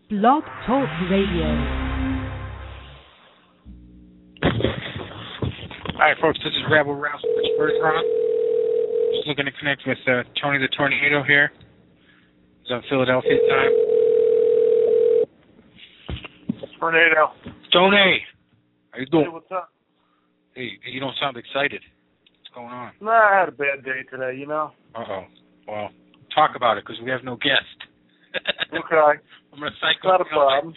Blog Talk Radio. All right, folks, this is Rebel Rouse with Bergeron. Just looking to connect with Tony the Tornado here. He's on Philadelphia time. Tornado. Tony, how you doing? Hey, what's up? Hey, you don't sound excited. What's going on? Nah, I had a bad day today, you know. Uh-oh. Well, talk about it, because we have no guest. Okay. I'm going to cycle. Not a problem.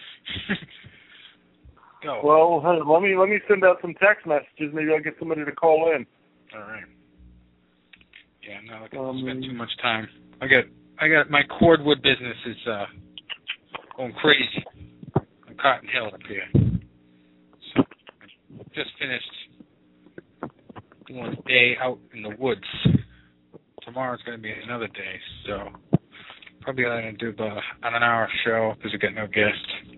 Go. Well, hey, let me send out some text messages. Maybe I'll get somebody to call in. All right. Yeah, no, I can't spend too much time. I got my cordwood business is going crazy. On Cotton Hill up here. So I just finished doing a day out in the woods. Tomorrow's going to be another day, so probably going to do about an hour show because we got no guest.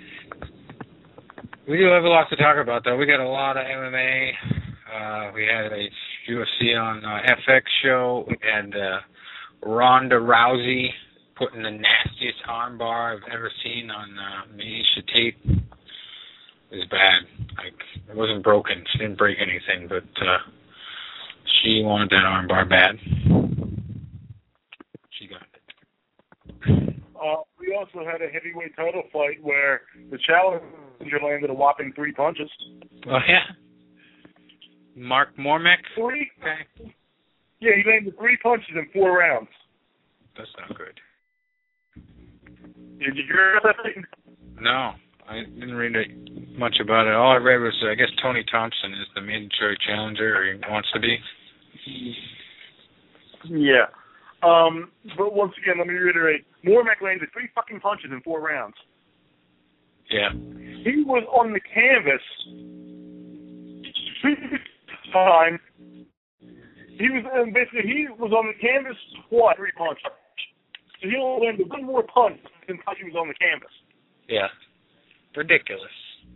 We do have a lot to talk about, though. We got a lot of MMA. We had a UFC on FX show. We had Ronda Rousey putting the nastiest armbar I've ever seen on Miesha Tate. It was bad. Like, it wasn't broken. She didn't break anything, but she wanted that armbar bad. She got it. We also had a heavyweight title fight where the challenger landed a whopping 3 punches. Oh, yeah? Mark Mormack? 3? Okay. Yeah, he landed 3 punches in 4 rounds. That's not good. Did you hear that thing? No, I didn't read much about it. All I read was, I guess Tony Thompson is the mandatory challenger, or he wants to be. Yeah. But once again, let me reiterate. Mormack landed 3 fucking punches in 4 rounds. Yeah. He was on the canvas time. He was on the canvas twice, 3 punches. So he only landed 1 more punch than he was on the canvas. Yeah. Ridiculous.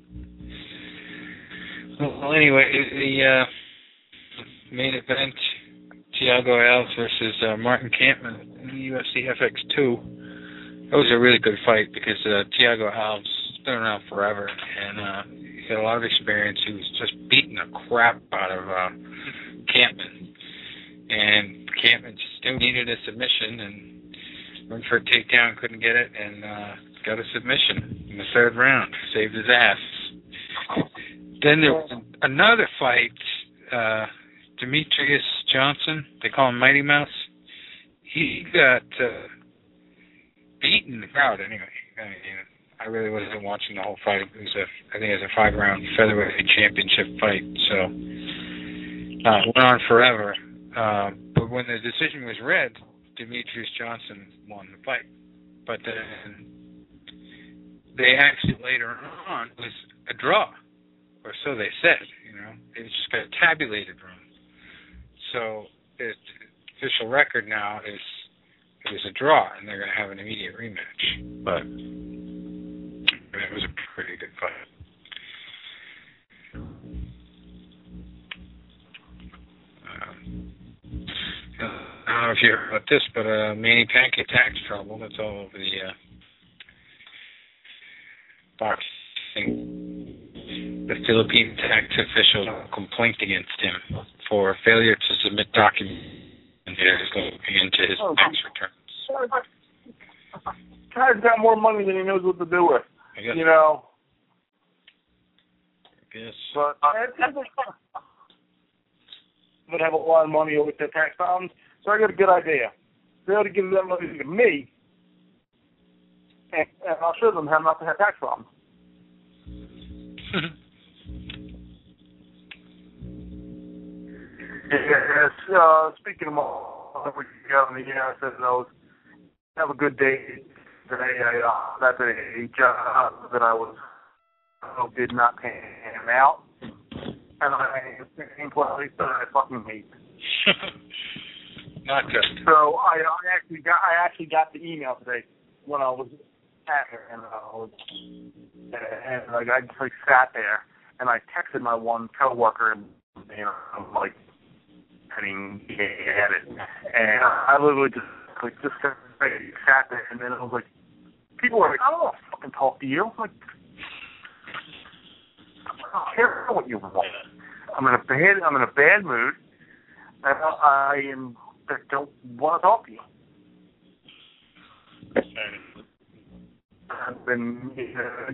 Well, anyway, the main event, Thiago Alves versus Martin Kampmann in the UFC FX2. That was a really good fight because Thiago Alves has been around forever, and he's got a lot of experience. He was just beating the crap out of Kampmann. And Kampmann still needed a submission, and went for a takedown, couldn't get it, and got a submission in the 3rd round. Saved his ass. Then there was another fight, Demetrius Johnson, they call him Mighty Mouse. He got beaten in the crowd anyway. I really wasn't watching the whole fight. It was I think it was a 5-round featherweight championship fight. So it went on forever. But when the decision was read, Demetrius Johnson won the fight. But then they actually later on was a draw, or so they said. It just got tabulated wrong. So the official record now is it was a draw, and they're going to have an immediate rematch. But it was a pretty good fight. I don't know if you heard about this, but Manny Pacquiao tax trouble. That's all over the boxing. The Philippine tax official complaint against him for failure to submit documents looking into his tax returns. Guy's got more money than he knows what to do with. I guess. I guess. But would have a lot of money with their tax problems. So I got a good idea. They ought to give that money to me, and I'll show them how not to have tax problems. Yes, speaking of what you got on the air, I said, have a good day today. That's a job that I did not pay him out. And I think place that I fucking hate. Not good. So I actually got the email today when I was at her, and I just sat there and I texted my one coworker, and I'm like, heading at it, and I literally just sat there, and then I was like, people are like, I don't want to fucking talk to you. I'm like, I don't care what you want. I'm in a bad mood, and I don't want to talk to you. I've been, I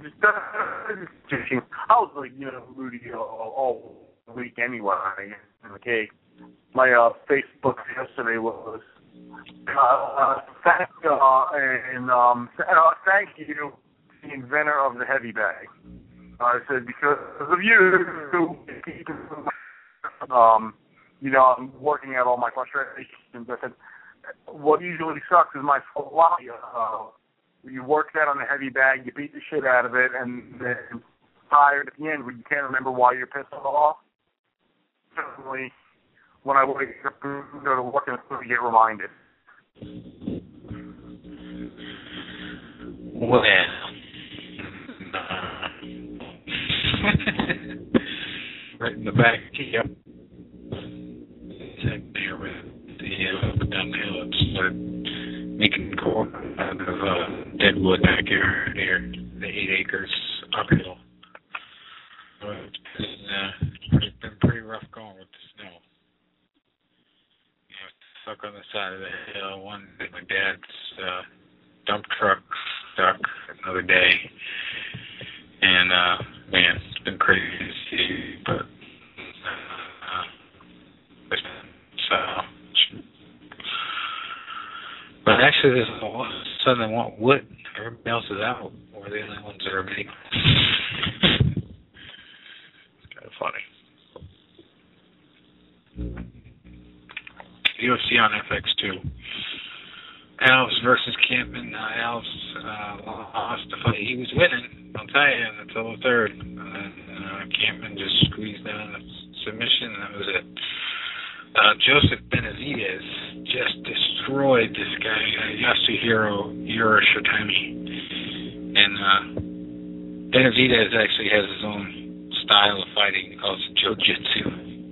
was like, moody all week anyway. Okay, my Facebook yesterday was thank you to the inventor of the heavy bag. I said, because of you, I'm working out all my frustrations. I said, what usually sucks is my philosophy. You work that on a heavy bag, you beat the shit out of it, and then tired at the end when you can't remember why you're pissed off. Certainly, when I wake up and go to work, I'm going to get reminded. Well, right in the back, yep. There with the up and down the hill, it started making core out of dead wood back here near the 8 acres uphill. So it's been pretty rough going with the snow. Stuck on the side of the hill. One day my dad's dump truck stuck another day. And, man, it's been crazy to see, but, but actually there's all of a sudden they want wood. Everybody else is out. We're the only ones that are making. It's kind of funny. UFC on FX2. Alves versus Campman. Alves lost the fight. He was winning, I'll tell you, until the third. And Campman just squeezed down the submission, and that was it. Joseph Benavidez just destroyed this guy, Yasuhiro Shitami. And Benavidez actually has his own style of fighting. He calls it Jiu-Jitsu.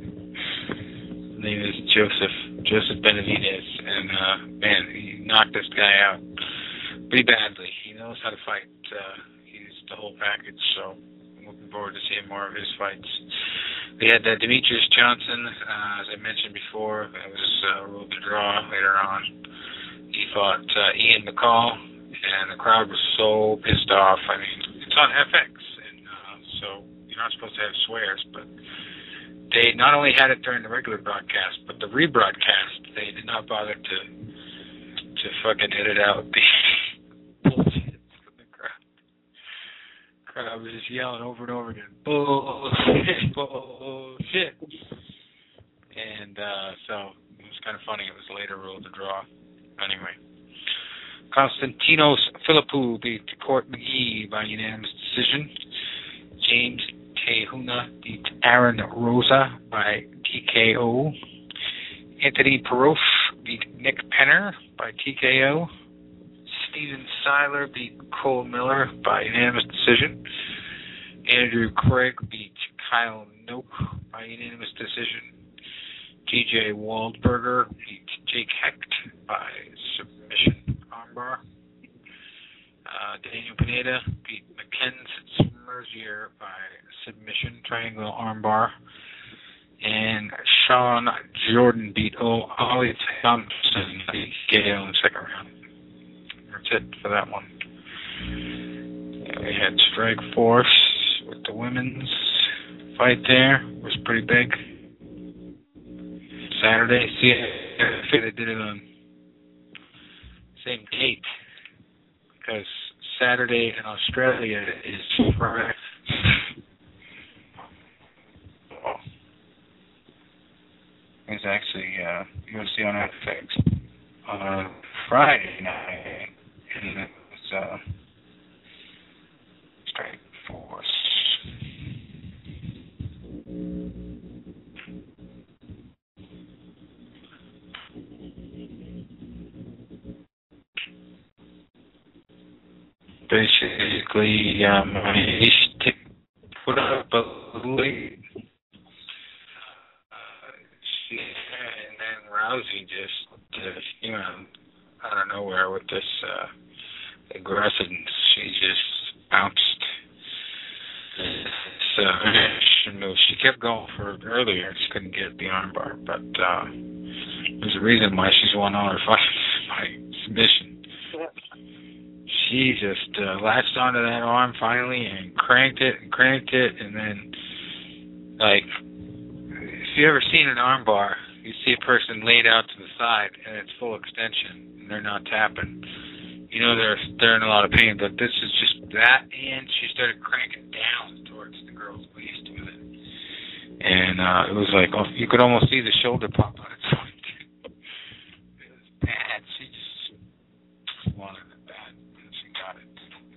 His name is Joseph Benavidez, and man, he knocked this guy out pretty badly. He knows how to fight. He's the whole package, so I'm looking forward to seeing more of his fights. We had Demetrius Johnson, as I mentioned before. That was ruled a draw later on. He fought Ian McCall, and the crowd was so pissed off. I mean, it's on FX, and so you're not supposed to have swears, but they not only had it during the regular broadcast, but the rebroadcast, they did not bother to fucking edit out the bullshit from the crowd. The crowd was just yelling over and over again, bullshit, bullshit. And so it was kind of funny. It was later ruled a draw. Anyway, Konstantinos Philippou beat Court McGee by unanimous decision. James Tehuna beat Aaron Rosa by TKO. Anthony Peroff beat Nick Penner by TKO. Steven Seiler beat Cole Miller by unanimous decision. Andrew Craig beat Kyle Noak by unanimous decision. TJ Waldberger beat Jake Hecht by submission armbar. Daniel Pineda beat Mackenzie Mercier by submission triangle armbar. And Sean Jordan beat Ollie Thompson by KO in the second round. That's it for that one. We had Strike Force with the women's fight there. It was pretty big. Saturday. See, I think they did it on the same date because Saturday in Australia is Friday. It's actually UFC on FX on Friday night, and it was Strike Force. Basically, he put up a lead. And then Rousey just, out of nowhere with this aggressive couldn't. She just bounced. So she kept going for earlier. She couldn't get the armbar, but there's a reason why she's won all her fights by submission. She just latched onto that arm finally and cranked it, and then, like, if you ever seen an armbar, you see a person laid out to the side and it's full extension and they're not tapping. You know they're in a lot of pain, but this is just that, and she started cranking down towards the girl's waist with it. And it was like, you could almost see the shoulder pop out. It was bad. She just wanted it bad, and she got it.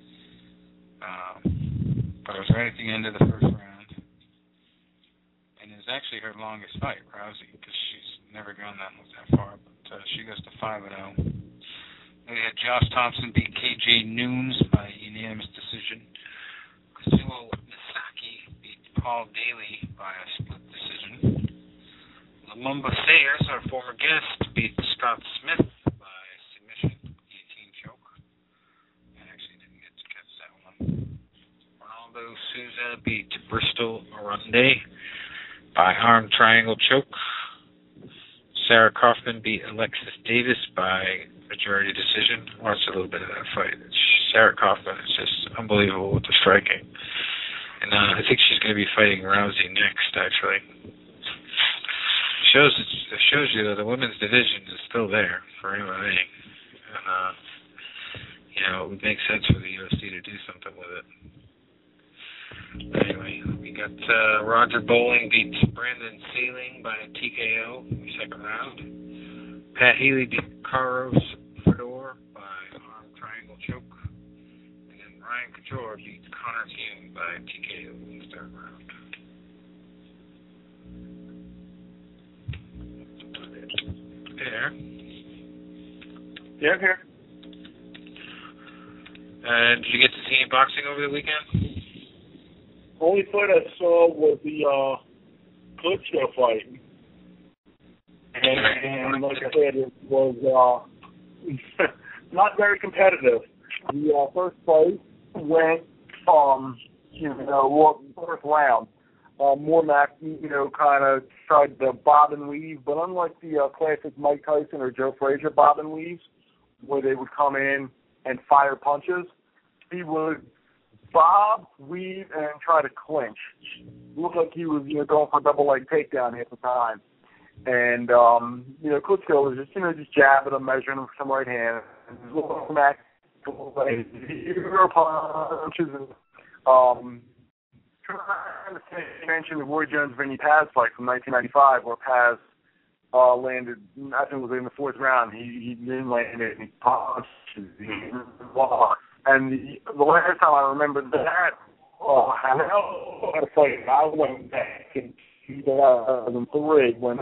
But it was right at the end of the first round. And it was actually her longest fight, Rousey, because she's never gone that far. But she goes to 5-0. We had Josh Thompson beat KJ Noons by unanimous decision. Kazuo Misaki beat Paul Daly by a split decision. Lumumba Sayers, our former guest, beat Scott Smith by submission, guillotine choke. I actually didn't get to catch that one. Ronaldo Souza beat Bristol Aronde by arm triangle choke. Sarah Kaufman beat Alexis Davis by majority decision. Watched a little bit of that fight. Sarah Kaufman is just unbelievable with the striking. And I think she's going to be fighting Rousey next, actually. It shows you that the women's division is still there for MMA. And, it would make sense for the UFC to do something with it. Anyway, we got Roger Bowling beats Brandon Sealing by a TKO in the second round. Pat Healy beat Carlos Fedor by arm triangle choke. And then Ryan Couture beats Connor Hume by TKO in the third round. There. Yeah, I'm here. And did you get to see any boxing over the weekend? Only fight I saw was the Klitschko fight. And like I said, it was not very competitive. The first fight went, first round. Mormack, kind of tried to bob and weave, but unlike the classic Mike Tyson or Joe Frazier bob and weaves, where they would come in and fire punches, he would bob, weave, and try to clinch. It looked like he was, going for a double leg takedown at the time. And, Klitschko was just jabbing him, measuring him for some right hand. And his little Mac punches and, trying to mention the Roy Jones-Vinny Paz fight from 1995, where Paz landed, I think it was in the fourth round. He didn't land it, and he punched. And the last time I remember that, I had a fight. I went back in 2003 when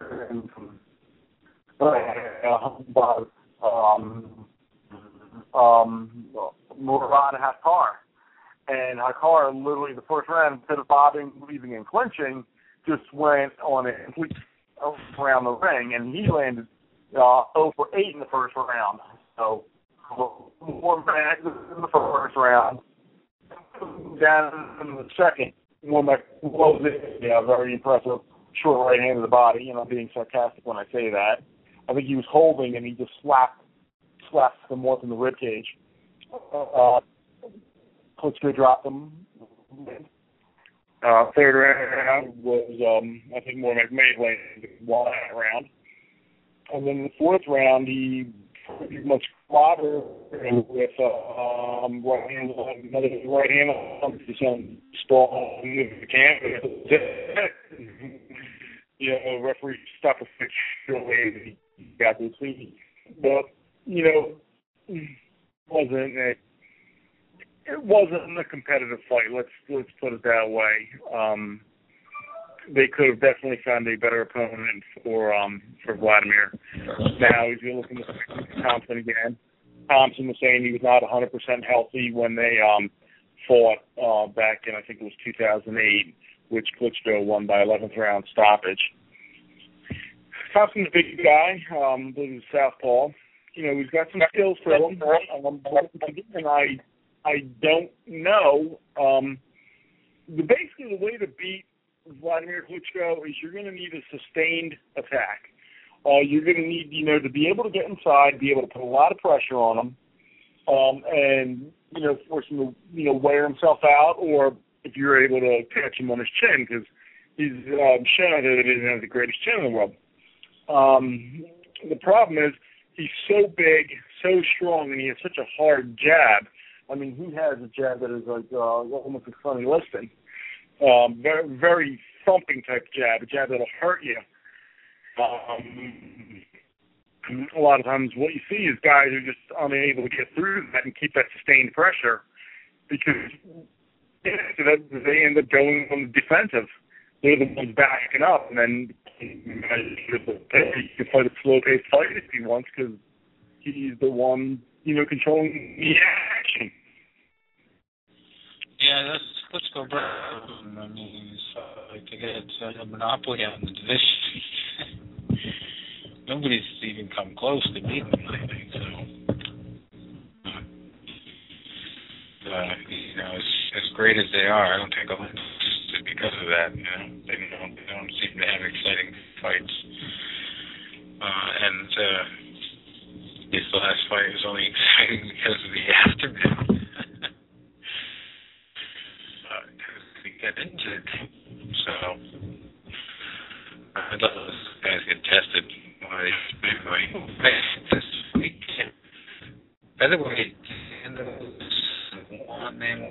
Murad Hakar. And Hakar, literally the first round, instead of bobbing, weaving, and clinching, just went on a complete around the ring, and he landed 0 for 8 in the first round. So, more back in the first round. Down in the second, Mormack blows it. Very impressive. Short right hand of the body. Being sarcastic when I say that. I think he was holding, and he just slapped him more in the rib cage. Klitschko dropped him. Third round was, I think Mormack may have landed one round. And then the fourth round, he pretty much clobbered with right hand on some strong the canvas. Referee stopped a fixture away. He got the sleeve. But, it wasn't a competitive fight. Let's put it that way. They could have definitely found a better opponent for Vladimir. Now he's looking to fight Thompson again. Thompson was saying he was not 100% healthy when they fought back in, I think it was 2008, which Klitschko won by 11th round stoppage. Thompson's a big guy, he's southpaw, he's got some skills for him. And I don't know. Basically, the way to beat Vladimir Klitschko is you're going to need a sustained attack. You're going to need, to be able to get inside, be able to put a lot of pressure on him, and, force him to, wear himself out, or if you're able to catch him on his chin, because he's shown out that he doesn't have the greatest chin in the world. The problem is he's so big, so strong, and he has such a hard jab. I mean, he has a jab that is like almost like funny listing. Very, very thumping type jab, a jab that'll hurt you. A lot of times what you see is guys who are just unable to get through that and keep that sustained pressure because they end up going on the defensive. They're the ones backing up, and then he can fight a slow-paced fight if he wants because he's the one, controlling the action. Yeah, let's go back. I mean, it's like to get a monopoly on the division. Nobody's even come close to beating them, I think. So, as great as they are, I don't think it's because of that. They don't seem to have exciting fights. And this last fight was only exciting because of the aftermath. He got injured, so I thought those guys get tested. This weekend, featherweight, and one man,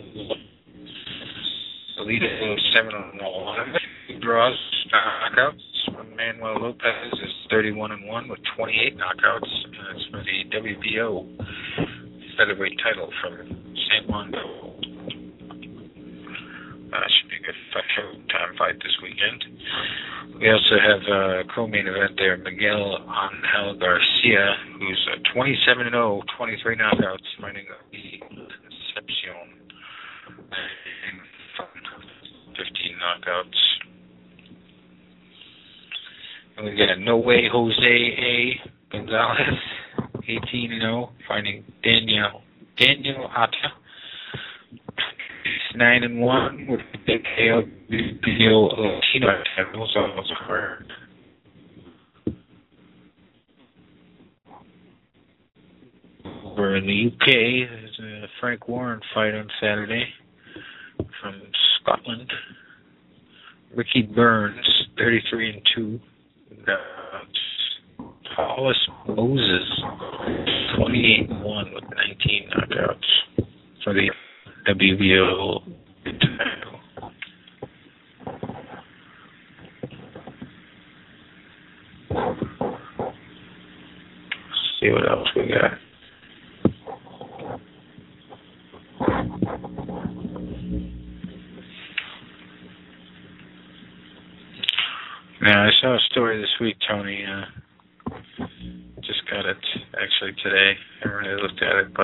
the leader is 7-1, draws, knockouts. Manuel Lopez is 31-1 with 28 knockouts, and it's for the WBO featherweight title from San Juan. Should be a good showtime fight this weekend. We also have a co-main event there, Miguel Angel Garcia, who's 27-0, 23 knockouts, fighting Concepcion, and 15 knockouts. And we got No Way Jose A. Gonzalez, 18-0, fighting Daniel Ata. 9-1 with the KO Latino titles. Also hurt. Over in the UK, there's a Frank Warren fight on Saturday from Scotland. Ricky Burns, 33-2. Hollis Moses, 28-1 with 19 knockouts for the WBO title. See what else we got. Now, I saw a story this week, Tony. Just got it actually today. I haven't really looked at it, but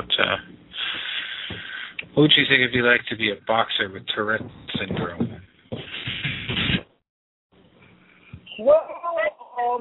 what would you think if you'd like to be a boxer with Tourette syndrome? Well,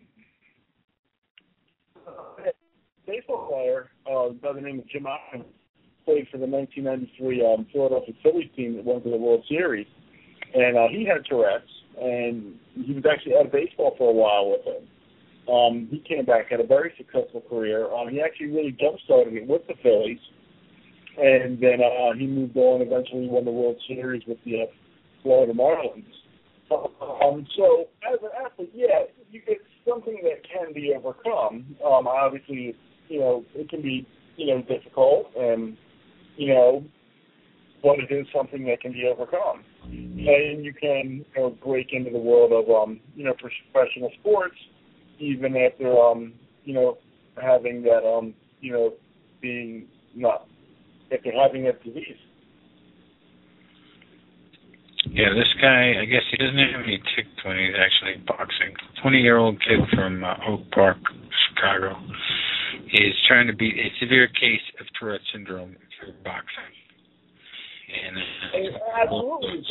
a baseball player by the name of Jim Otton played for the 1993 Philadelphia Phillies team that went to the World Series, and he had Tourette's, and he was actually out of baseball for a while with it. He came back, had a very successful career. He actually really jump-started it with the Phillies. And then he moved on, eventually won the World Series with the Florida Marlins. So, as an athlete, yeah, it's something that can be overcome. Obviously, it can be, difficult, and, but it is something that can be overcome. And you can, break into the world of, professional sports, even after, having that, being not. After having that disease. Yeah, this guy, I guess he doesn't have any tics when he's actually boxing. 20-year-old kid from Oak Park, Chicago, is trying to beat a severe case of Tourette syndrome through boxing. And absolutely.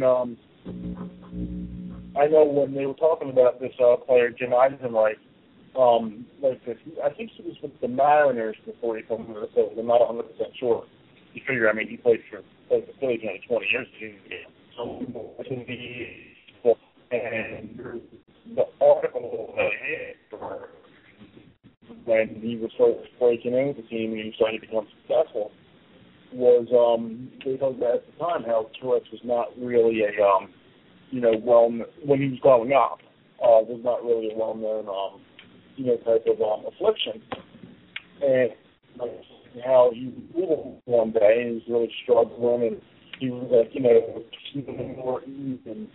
I know when they were talking about this player, Jim Eisenreich, like this. I think he was with the Mariners before he came to the Phillies. I'm not 100% sure. You figure, I mean, he played for the Phillies only 20 years. So, and the article that I had when he was first breaking into the team and he was starting to become successful was they talked about at the time how Tourette's was not really a when he was growing up was not really a well-known type of affliction, and how he was one day and he was really struggling and he was more and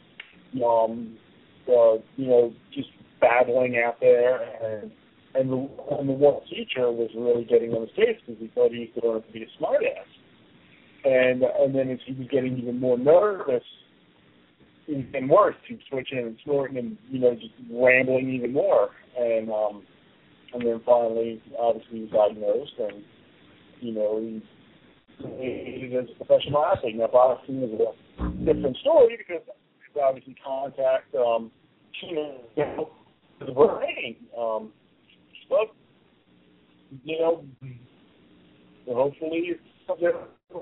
just battling out there and the one teacher was really getting on his case because he thought he could learn to be a smart ass. And then as he was getting even more nervous and worse, he was switching and snorting and, just rambling even more. And then finally, obviously, he was diagnosed and, he was a professional athlete. Now, boxing is a different story because it's obviously contact, the brain. But, hopefully it's something.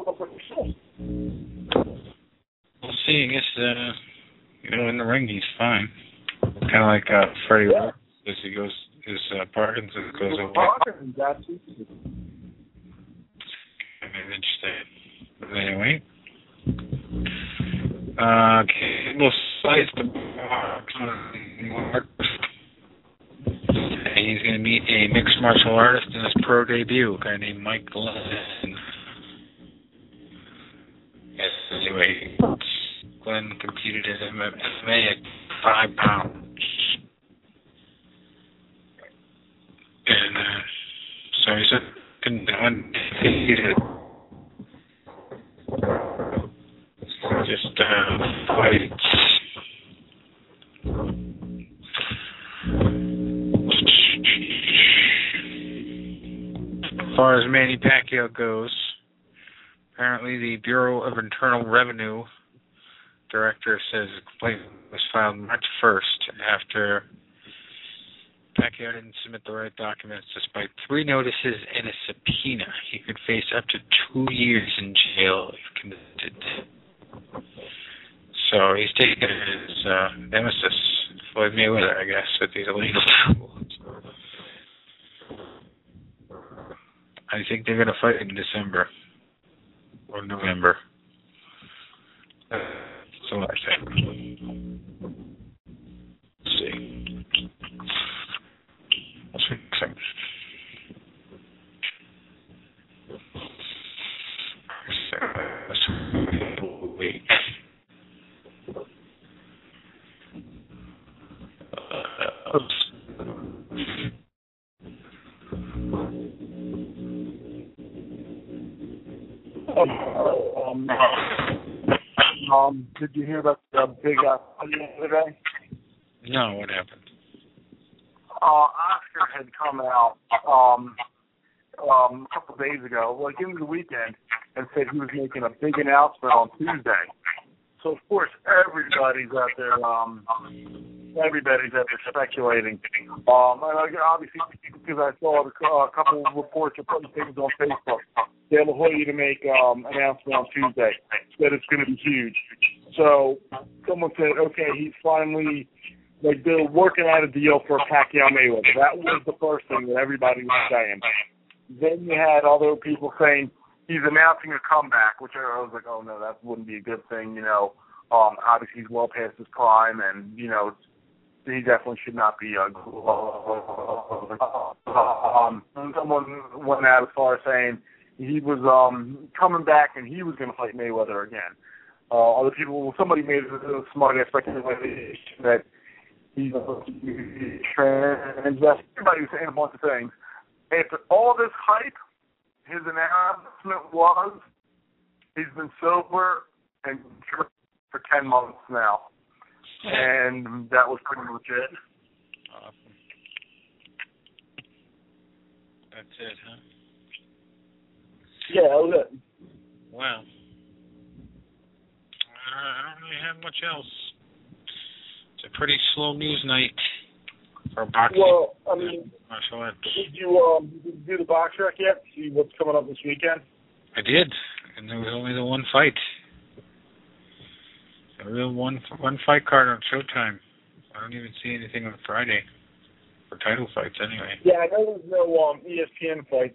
We'll see. I guess, in the ring he's fine. Kind of like Freddie Roach as he goes, his Parkinson's goes away. Parkinson's, absolutely. Interesting. But anyway. Cable slice the he's going to meet a mixed martial artist in his pro debut, a guy named Mike Glenn. Yes, anyway, Glenn competed in MMA at 5 pounds. And so he's undefeated. Just fights. As far as Manny Pacquiao goes, apparently the Bureau of Internal Revenue director says the complaint was filed March 1st after Pacquiao didn't submit the right documents despite 3 notices and a subpoena. He could face up to 2 years in jail if convicted. So he's taking his nemesis, Floyd Mayweather, I guess, with these illegal tools. I think they're going to fight in December or November. That's what I think. Let's see. Let's see. Wait. Did you hear about the big today? No, what happened? Oscar had come out a couple of days ago, like into the weekend, and said he was making a big announcement on Tuesday. So of course everybody's out there speculating. Obviously, because I saw a couple of reports of putting things on Facebook. De La Hoya to make announcement on Tuesday that it's going to be huge. So someone said, okay, he's finally, they're working out a deal for Pacquiao Mayweather. That was the first thing that everybody was saying. Then you had other people saying he's announcing a comeback, which I was like, oh no, that wouldn't be a good thing. Obviously he's well past his prime, and he definitely should not be. Someone went out as far as saying he was coming back and he was going to fight Mayweather again. Other people, somebody made a smart ass speculation that he's trans. Everybody was saying a bunch of things. After all this hype, his announcement was he's been sober and for 10 months now. And that was pretty much it. Awesome. That's it, huh? Yeah, that was it. Wow. I don't really have much else. It's a pretty slow news night. or boxing. Well, I mean, martial arts. did you do the box rec yet? See what's coming up this weekend? I did, and there was only the one fight. The real one fight card on Showtime. I don't even see anything on Friday for title fights anyway. Yeah, I know there's no ESPN fights.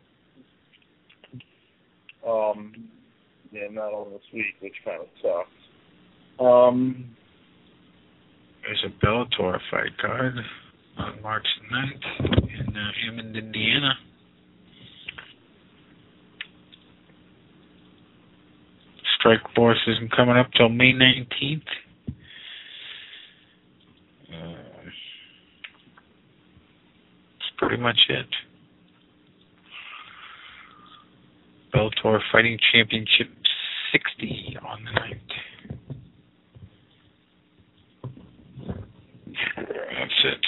Yeah, not on this week, which kind of sucks. There's a Bellator fight card on March 9th in Hammond, Indiana. Strike Force isn't coming up till May 19th. That's pretty much it. Bellator Fighting Championship 60 on the 9th. That's it.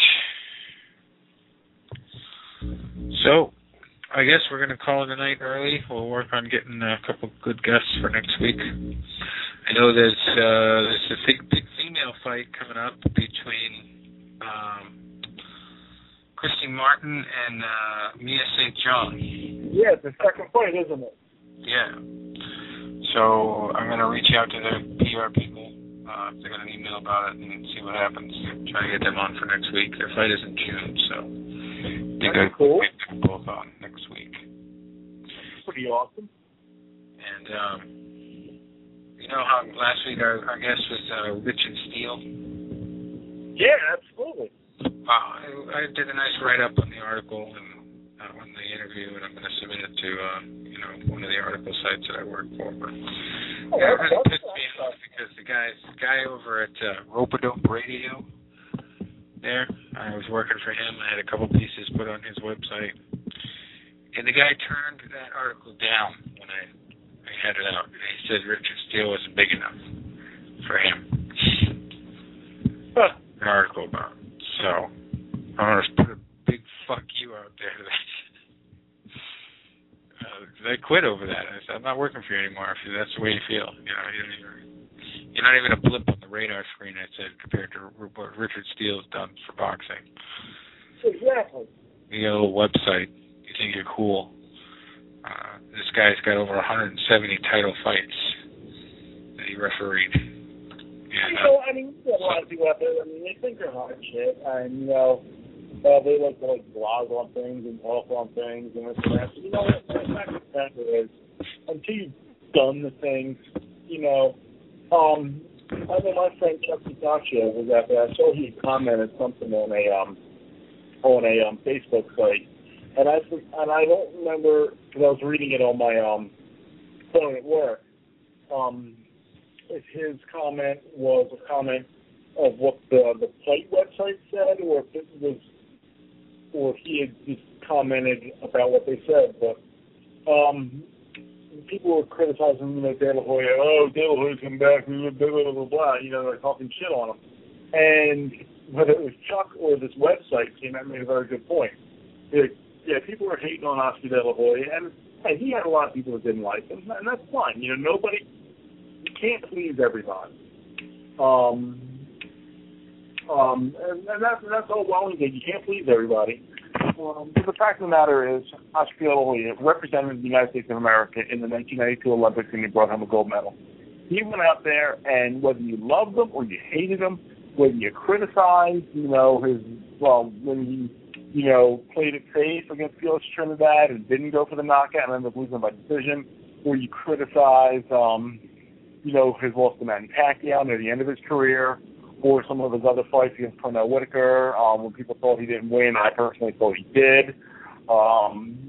So, I guess we're going to call it a night early. We'll work on getting a couple good guests for next week. I know there's a big female fight coming up between Christy Martin and Mia St. John. Yeah, it's the second fight, isn't it? Yeah. So I'm going to reach out to the PR people. If they got an email about it and see what happens. Try to get them on for next week. Their fight is in June, so I think I cool. get them both on next week. Pretty awesome. And you know how last week our guest was Richard Steele? Yeah, absolutely. I did a nice write-up on the article and on the interview, and I'm going to submit it to one of the article sites that I work for. But it really pissed me off because the guy over at Rope-A-Dope Radio there, I was working for him. I had a couple pieces put on his website, and the guy turned that article down when I had it out. He said Richard Steele wasn't big enough for him. An article about it. So I'm going to put a big fuck you out there to that. I quit over that. I said, I'm not working for you anymore if that's the way you feel. You're not even a blip on the radar screen, I said, compared to what Richard Steele's done for boxing. Exactly. You got a little website. You think you're cool. This guy's got over 170 title fights that he refereed. I mean, you got a lot of people out there, they think they're hot shit, and, they like to, blog on things and talk on things and this and that. So, what the fact of the matter is, until you've done the things, I know my friend Chuck Pistachio was out there. I saw he commented something on a Facebook site, and I don't remember, because I was reading it on my phone at work, if his comment was a comment of what the fight website said, or if it was, or if he had just commented about what they said. But people were criticizing De La Hoya. Oh, De La Hoya's come back, blah, blah, blah, blah. They're talking shit on him. And whether it was Chuck or this website came out and made a very good point. People were hating on Oscar De La Hoya, and he had a lot of people that didn't like him, and that's fine. Nobody. You can't please everybody. And that's all well and good. You can't please everybody. But the fact of the matter is, Oscar De La Hoya represented the United States of America in the 1992 Olympics, and he brought home a gold medal. He went out there, and whether you loved him or you hated him, whether you criticized, when he, played it safe against Felix Trinidad and didn't go for the knockout and ended up losing by decision, or you criticized, his loss to Manny Pacquiao near the end of his career, or some of his other fights against Pernell Whitaker, when people thought he didn't win. I personally thought he did. Or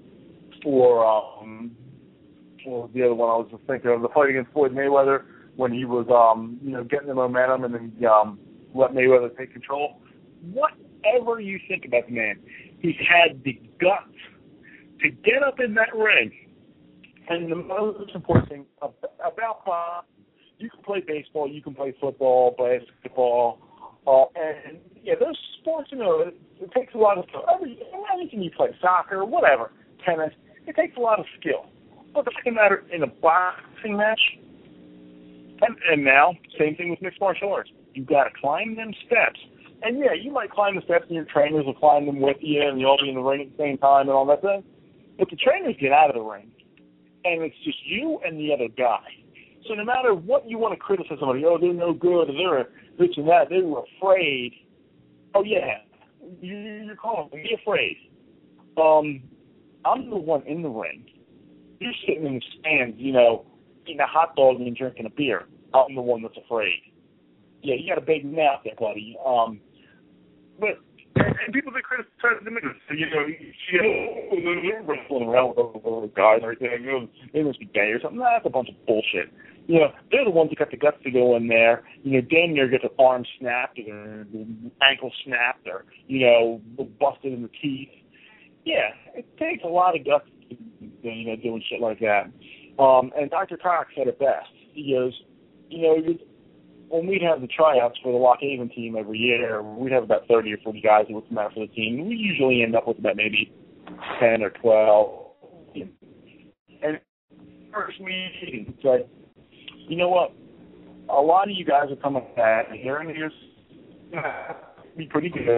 the other one I was just thinking of, the fight against Floyd Mayweather, when he was, getting the momentum and then let Mayweather take control. Whatever you think about the man, he's had the guts to get up in that ring. And the most important thing about Bob, you can play baseball, you can play football, basketball, and those sports, it takes a lot of skill. Anything you play, soccer, whatever, tennis, it takes a lot of skill. But the fact of the matter, in a boxing match, and now, same thing with mixed martial arts. You've got to climb them steps And yeah, you might climb the steps and your trainers will climb them with you and you'll all be in the ring at the same time and all that thing. But the trainers get out of the ring and it's just you and the other guy. So no matter what you want to criticize somebody, oh, they're no good, or they're this and that, they were afraid. Oh, yeah, you're calling them. Be afraid. I'm the one in the ring. You're sitting in the stands, you know, eating a hot dog and drinking a beer. I'm the one that's afraid. Yeah, you got a big nap there, buddy. But and people that criticize them, you know, they're wrestling around with those guys and everything. You know, they must be gay or something. Nah, that's a bunch of bullshit. You know, they're the ones that got the guts to go in there. You know, damn near get their arm snapped or their ankle snapped or, you know, busted in the teeth. Yeah, it takes a lot of guts to, you know, doing shit like that. And Dr. Cox said it best. He goes, you know, when we'd have the tryouts for the Lock Haven team every year, we'd have about 30 or 40 guys who would come out for the team. We usually end up with about maybe 10 or 12. And first meeting, it's like, you know what? A lot of you guys are coming back here, and here's be pretty good.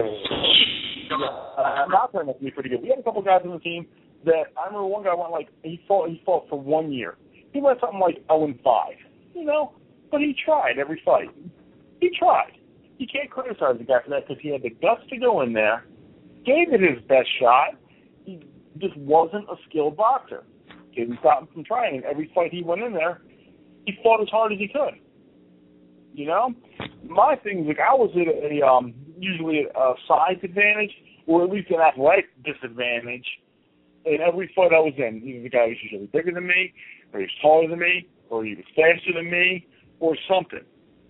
Not going to be pretty good. We had a couple guys on the team that I remember one guy went like he fought for 1 year. He went something like 0-5, you know, but he tried every fight. He tried. You can't criticize the guy for that because he had the guts to go in there, gave it his best shot. He just wasn't a skilled boxer. Didn't stop him from trying. And every fight he went in there, he fought as hard as he could. You know, my thing is like I was at a usually a size advantage or at least an athletic disadvantage in every fight I was in. Either the guy was usually bigger than me, or he was taller than me, or he was faster than me, or something.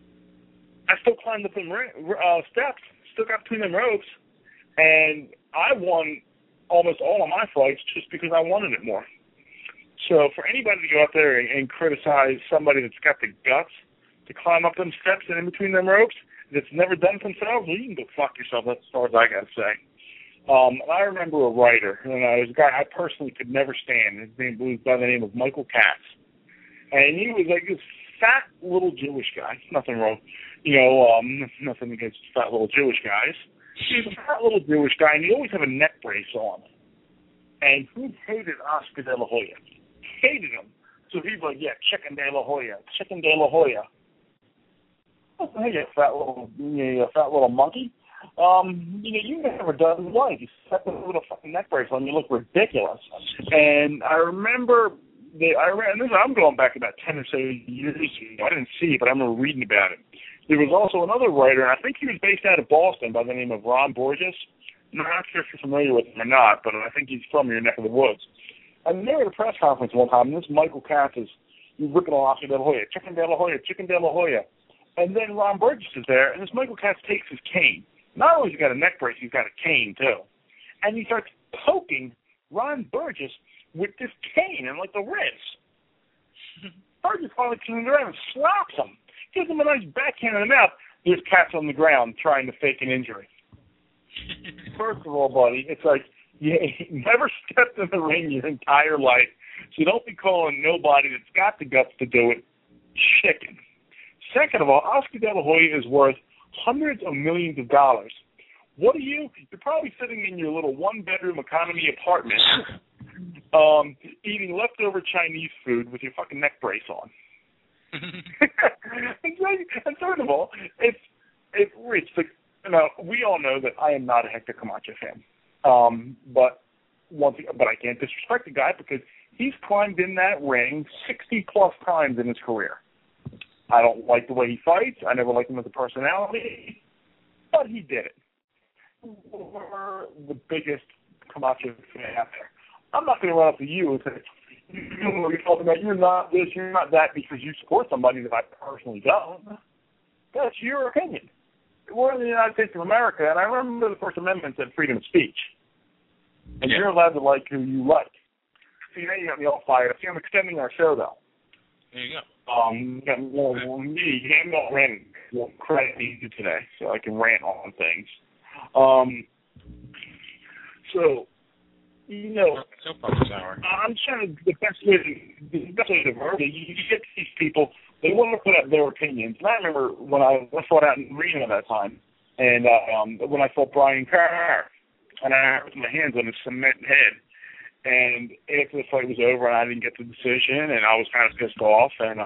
I still climbed up them steps, still got between them ropes, and I won almost all of my fights just because I wanted it more. So for anybody to go out there and criticize somebody that's got the guts to climb up them steps and in between them ropes that's never done it themselves, well, you can go fuck yourself. That's as far as I got to say. I remember a writer, and there was a guy I personally could never stand. His name was by the name of Michael Katz. And he was like this fat little Jewish guy. Nothing wrong, you know, nothing against fat little Jewish guys. He was a fat little Jewish guy, and he always had a neck brace on. And he hated Oscar De La Hoya. Hated him. So he's like, yeah, Chicken De La Hoya, Chicken De La Hoya. Hey, you fat little monkey. You know, you've never done life. You set the little fucking neck brace on, you look ridiculous. And I remember, I'm going back about 10 or so years ago. I didn't see it, but I remember reading about it. There was also another writer, and I think he was based out of Boston by the name of Ron Borges. I'm not sure if you're familiar with him or not, but I think he's from your neck of the woods. And they were at a press conference one time, and this Michael Katz is ripping on Oscar De La Hoya, Chicken De La Hoya, Chicken De La Hoya. And then Ron Burgess is there, and this Michael Katz takes his cane. Not only has he got a neck brace, he's got a cane, too. And he starts poking Ron Burgess with this cane and, like, the ribs. Burgess finally turns around and slaps him. Gives him a nice backhand in the mouth. There's Katz on the ground trying to fake an injury. First of all, buddy, it's like, you never stepped in the ring your entire life, so don't be calling nobody that's got the guts to do it chicken. Second of all, Oscar De La Hoya is worth hundreds of millions of dollars. What are you? You're probably sitting in your little one-bedroom economy apartment eating leftover Chinese food with your fucking neck brace on. And third of all, it's like, you know, we all know that I am not a Hector Camacho fan. But I can't disrespect the guy because he's climbed in that ring 60-plus times in his career. I don't like the way he fights. I never liked him as a personality, but he did it. We're the biggest Camacho fan out there. I'm not going to run up to you and say, you're not this, you're not that, because you support somebody that I personally don't. That's your opinion. We're in the United States of America, and I remember the First Amendment said freedom of speech. And you're allowed to like who you like. See, now you got me all fired up. See, I'm extending our show, though. There you go. You haven't got rant credit needed today, so I can rant on things. So, you know, I'm trying to the best way to verbally. You get these people, they want to put out their opinions. And I remember when I fought out in Reno that time, And when I saw Brian Carr, and I put my hands on his cement head. And after the fight was over, and I didn't get the decision, and I was kind of pissed off, and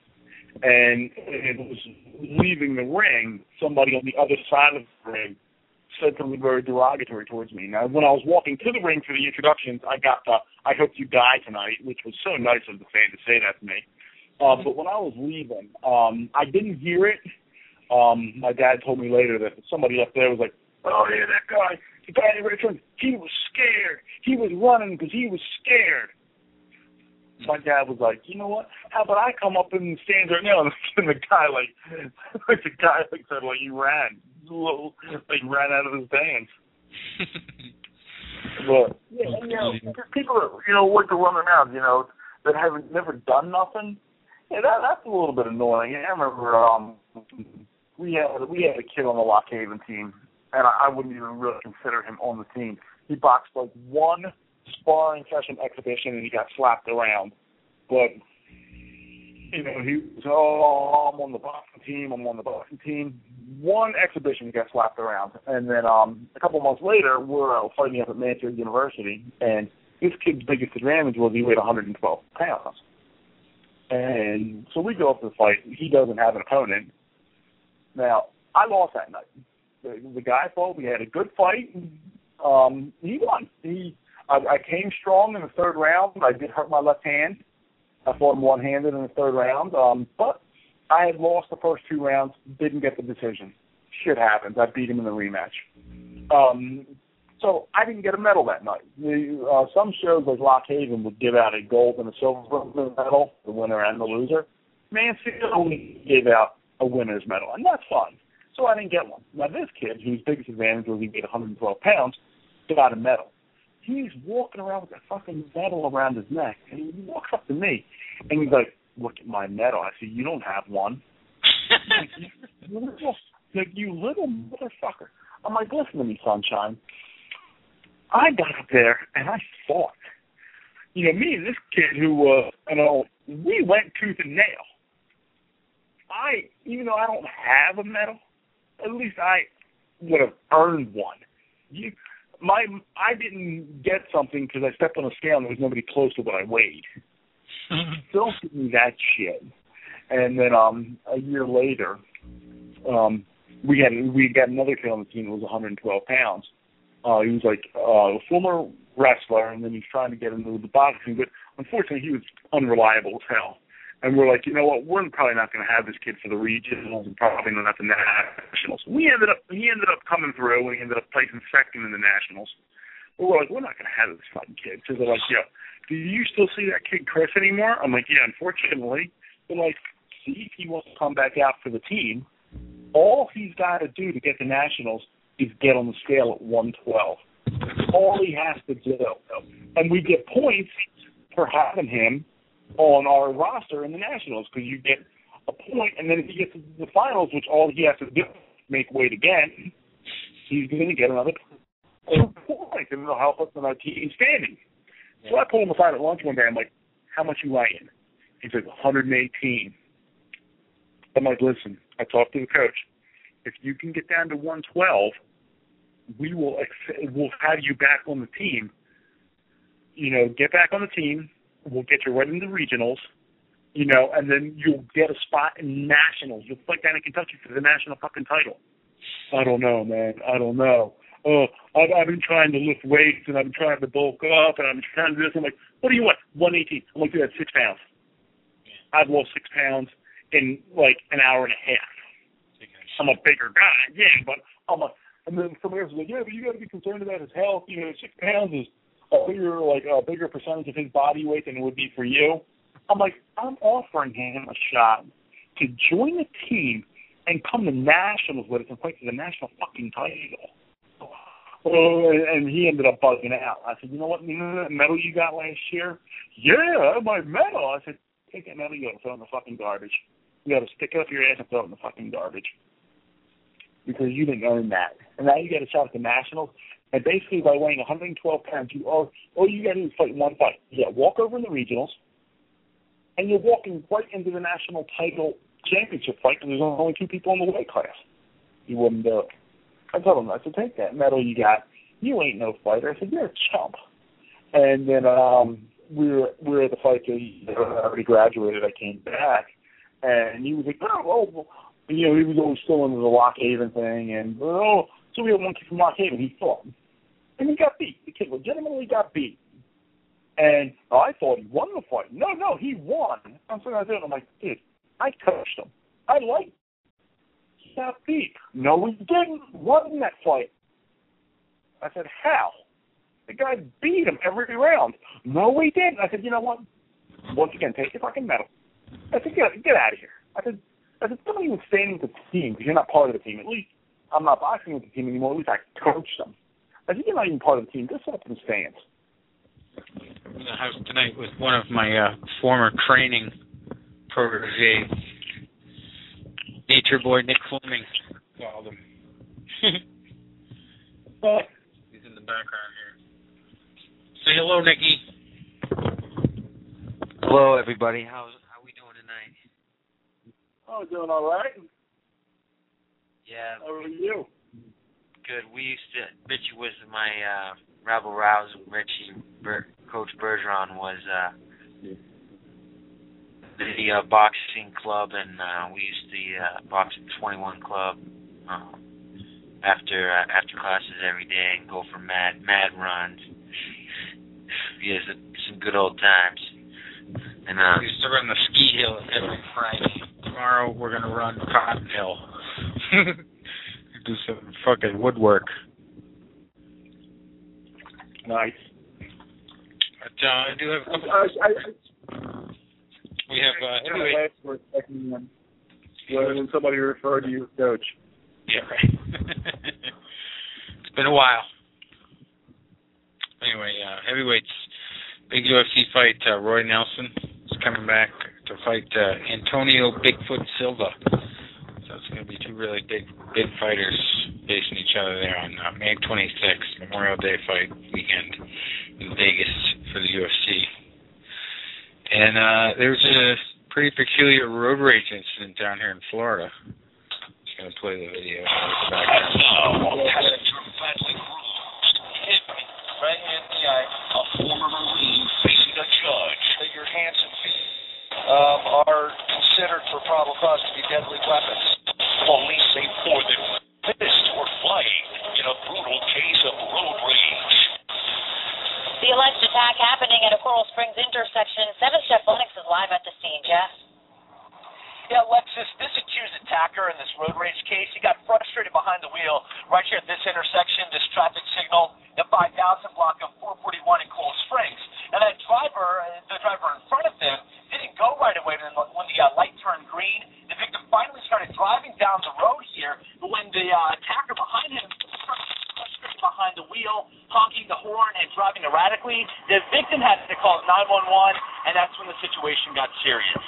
it was leaving the ring, somebody on the other side of the ring said something very derogatory towards me. Now, when I was walking to the ring for the introductions, I got the "I hope you die tonight," which was so nice of the fan to say that to me. But when I was leaving, I didn't hear it. My dad told me later that somebody up there was like, "Oh yeah, that guy, the guy in Richmond, he was scared. He was running because he was scared." My dad was like, "You know what? How about I come up in the stands right now?" And the guy said, "Well, you ran, like ran out of his dance." But yeah, people that like to run around, that haven't never done nothing. Yeah, that's a little bit annoying. I remember we had a kid on the Lock Haven team, and I wouldn't even really consider him on the team. He boxed like one sparring session exhibition, and he got slapped around. But he was, I'm on the boxing team. One exhibition, he got slapped around, and then a couple months later, we're fighting up at Mansfield University, and this kid's biggest advantage was he weighed 112 pounds. And so we go up to the fight. He doesn't have an opponent. Now, I lost that night. The guy thought we had a good fight. He won. I came strong in the third round. I did hurt my left hand. I fought him one-handed in the third round. But I had lost the first two rounds, didn't get the decision. Shit happens. I beat him in the rematch. So I didn't get a medal that night. Some shows like Lock Haven would give out a gold and a silver medal, the winner and the loser. Mansfield only gave out a winner's medal, and that's fun. So I didn't get one. Now this kid, whose biggest advantage was he weighed 112 pounds, got a medal. He's walking around with that fucking medal around his neck, and he walks up to me, and he's like, "Look at my medal." I said, "You don't have one." Like, you little motherfucker. I'm like, "Listen to me, sunshine. I got up there, and I fought. Me and this kid who, we went tooth and nail. Even though I don't have a medal, at least I would have earned one. I didn't get something because I stepped on a scale and there was nobody close to what I weighed. Don't give me that shit." And then a year later, we got another kid on the team who was 112 pounds. He was like a former wrestler, and then he's trying to get into the boxing, but unfortunately he was unreliable as hell. And we're like, you know what, we're probably not going to have this kid for the regionals and probably not the nationals. He ended up coming through, and he ended up placing second in the nationals. But we're like, we're not going to have this fucking kid. So they're like, "Yo, do you still see that kid Chris anymore?" I'm like, "Yeah, unfortunately." They're like, "See if he wants to come back out for the team. All he's got to do to get the nationals is get on the scale at 112. All he has to do. And we get points for having him on our roster in the nationals, because you get a point, and then if he gets to the finals, which all he has to do is make weight again, he's going to get another point, and it'll help us in our team standing." So I pulled him aside at lunch one day. I'm like, "How much you weighing?" He's like, 118. I'm like, "Listen, I talked to the coach. If you can get down to 112, we'll have you back on the team. Get back on the team. We'll get you right into regionals, and then you'll get a spot in nationals. You'll fight down in Kentucky for the national fucking title." "I don't know, man. I don't know. I've been trying to lift weights, and I've been trying to bulk up, and I've been trying to do this." I'm like, "What do you want?" 118. I'm like, "Dude, that's 6 pounds. I've lost 6 pounds in like an hour and a half. I'm a bigger guy, yeah, but I'm a." And then somebody else was like, "Yeah, but you got to be concerned about his health. 6 pounds is a bigger percentage of his body weight than it would be for you." I'm like, I'm offering him a shot to join the team and come to nationals with us and fight for the national fucking title. And he ended up bugging out. I said, "You know what, that medal you got last year?" "Yeah, my medal." I said, "Take that medal, you got to throw it in the fucking garbage. You got to stick it up your ass and throw it in the fucking garbage. Because you didn't earn that. And now you get a shot at the nationals. And basically by weighing 112 pounds, all you got to do is fight one fight. You got to walk over in the regionals, and you're walking right into the national title championship fight because there's only 2 people in the weight class." He wouldn't do it. I told him, I said, take that medal you got. You ain't no fighter. I said, you're a chump. And then we were at the fight till I already graduated. I came back, and he was like, oh, you know, he was always still into the Lock Haven thing, and so we had one kid from Lock Haven. He fought, and he got beat. The kid legitimately got beat. And I thought he won the fight. No, he won. I'm sitting there and I'm like, dude, I coached him. I liked him. He got beat. No, he didn't. Won that fight. I said, how? The guy beat him every round. No, he didn't. I said, you know what? Once again, take your fucking medal. I said, get out of here. I said, don't even stand with the team because you're not part of the team. At least I'm not boxing with the team anymore. At least I coached them. I said, you're not even part of the team. Just sit up in the stands. I'm in the house tonight with one of my former training proteges, Nature Boy Nick Fleming, called him. He's in the background here. Say hello, Nicky. Hello, everybody. How we doing tonight? Oh, doing all right. Yeah. How are you? Good. We used to, Richie was my Rebel Rouse. Richie, Coach Bergeron was the boxing club, and we used the box at 21 Club after classes every day and go for mad runs. Yeah, some good old times. And we used to run the ski hill every Friday. Tomorrow we're gonna run Cotton Hill. Do some fucking woodwork. Nice. But I do have a couple. We have heavyweight. When somebody referred to you as coach. Yeah, right. It's been a while. Anyway, heavyweights, big UFC fight. Roy Nelson is coming back to fight Antonio Bigfoot Silva. So it's going to be two really big fighters facing each other there on May 26th, Memorial Day fight weekend in Vegas for the UFC. And there's a pretty peculiar road rage incident down here in Florida. I'm just going to play the video. Right hand in the eye, a former Marine facing a judge. That your hands and feet are considered for probable cause to be deadly weapons. Police say 4 that were pissed or flying in a brutal case of road rage. The alleged attack happening at a Coral Springs intersection. 7 Chef Lennox is live at the scene. Jeff? Yeah, Alexis, this accused attacker in this road rage case, he got frustrated behind the wheel right here at this intersection, this traffic signal, the 5000 block of 441 in Coral Springs. And that driver, the driver in front of them, didn't go right away when the light turned green. The victim finally started driving down the road here, but when the attacker behind him frustrated behind the wheel, honking the horn and driving erratically, the victim had to call 911, and that's when the situation got serious.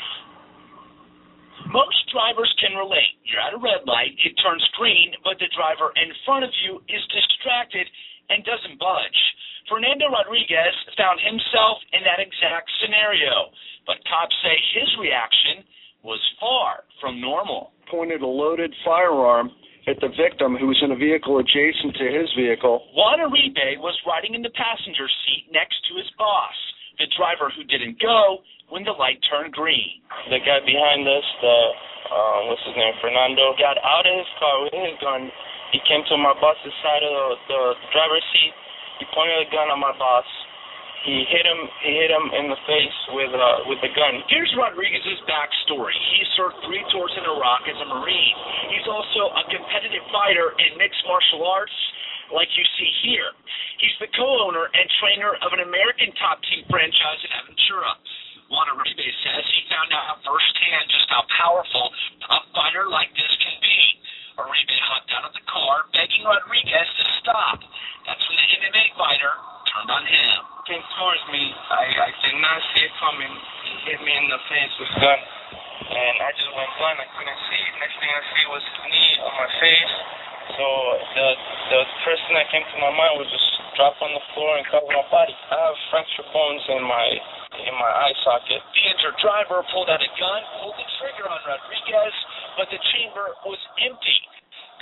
Most drivers can relate. You're at a red light, it turns green, but the driver in front of you is distracted and doesn't budge. Fernando Rodriguez found himself in that exact scenario, but cops say his reaction was far from normal. Pointed a loaded firearm at the victim who was in a vehicle adjacent to his vehicle. Juan Uribe was riding in the passenger seat next to his boss, the driver who didn't go when the light turned green. The guy behind us, what's his name, Fernando, got out of his car with his gun. He came to my boss's side of the driver's seat. He pointed a gun at my boss. He hit him in the face with the gun. Here's Rodriguez's backstory. He served 3 tours in Iraq as a Marine. He's also a competitive fighter in mixed martial arts, like you see here. He's the co-owner and trainer of an American top team franchise in Aventura. Juan Uribe says he found out firsthand just how powerful a fighter like this can be. Uribe hopped out of the car, begging Rodriguez to stop. That's when the MMA fighter turned on him. Came towards me. I did not see it coming. He hit me in the face with a gun, and I just went blind. I couldn't see. Next thing I see was his knee on my face. So the first thing that came to my mind was just drop on the floor and cover my body. I have fractured bones in my eye socket. The injured driver pulled out a gun, pulled the trigger on Rodriguez, but the chamber was empty.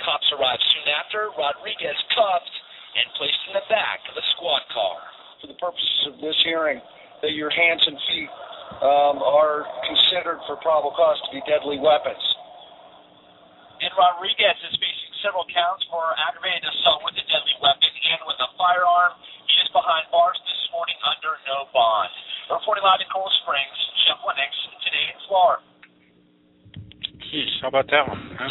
Cops arrived soon after. Rodriguez cuffed and placed in the back of a squad car. For the purposes of this hearing, that your hands and feet are considered for probable cause to be deadly weapons. And Rodriguez is facing several counts for aggravated assault with a deadly weapon and with a firearm. He is behind bars this morning under no bond. Reporting live in Coral Springs, Jeff Lennox, Today in Florida. Jeez, how about that one? Huh?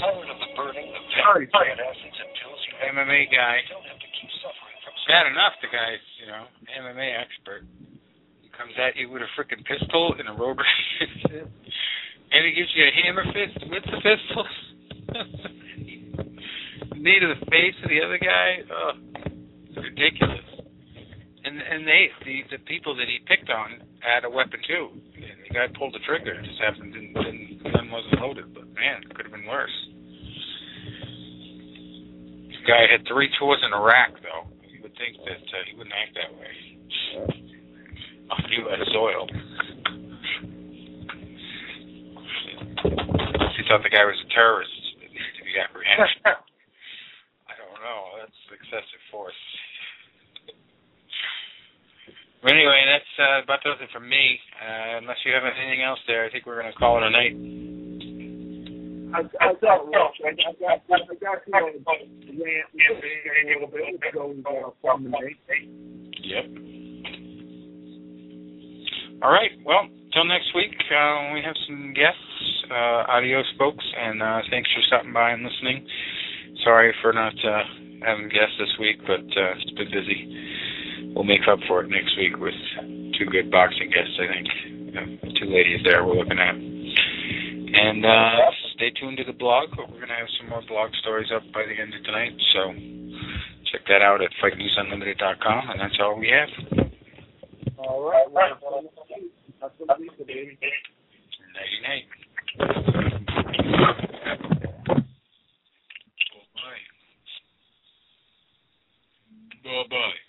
MMA guy. Bad enough the guy's, MMA expert. He comes at you with a freaking pistol in a road race. And he gives you a hammer fist with the pistol. Knee to the face of the other guy. Oh, it's ridiculous. And the people that he picked on had a weapon too. And the guy pulled the trigger. It just happened the gun wasn't loaded. But man, it could have been worse. The guy had 3 tours in Iraq though. You would think that he wouldn't act that way on U.S. soil. Unless he thought the guy was a terrorist that needed to be apprehended. I don't know. That's excessive force. But anyway, that's about does it from me. Unless you have anything else there, I think we're going to call it a night. I got Rich. I got a little bit ago from the night. Yep. All right. Well, till next week, we have some guests. Adios, folks, and thanks for stopping by and listening. Sorry for not having guests this week, but it's been busy. We'll make up for it next week with 2 good boxing guests, I think. 2 ladies there we're looking at. And stay tuned to the blog. We're going to have some more blog stories up by the end of tonight, so check that out at FightNewsUnlimited.com, and that's all we have. All right. That's what we need, baby. Nighty-night. Bye-bye. Bye-bye.